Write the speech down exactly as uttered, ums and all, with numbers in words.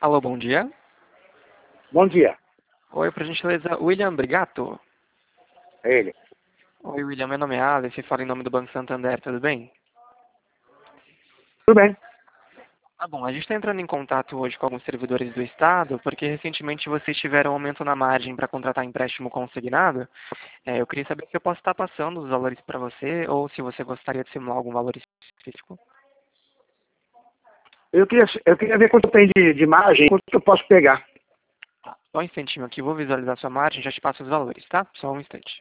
Alô, bom dia. Bom dia, Oi, por gentileza, William Brigato. é ele. Oi, William, meu nome é Alice, falo em nome do Banco Santander, tudo bem? Tudo bem? Tá bom, a gente está entrando em contato hoje com alguns servidores do Estado, porque recentemente vocês tiveram um aumento na margem para contratar empréstimo consignado. É, eu queria saber se eu posso estar passando os valores para você, ou se você gostaria de simular algum valor específico. Eu queria, eu queria ver quanto tem de, de margem, quanto que eu posso pegar. Só um instantinho aqui, vou visualizar sua margem, já te passo os valores, tá? Só um instante.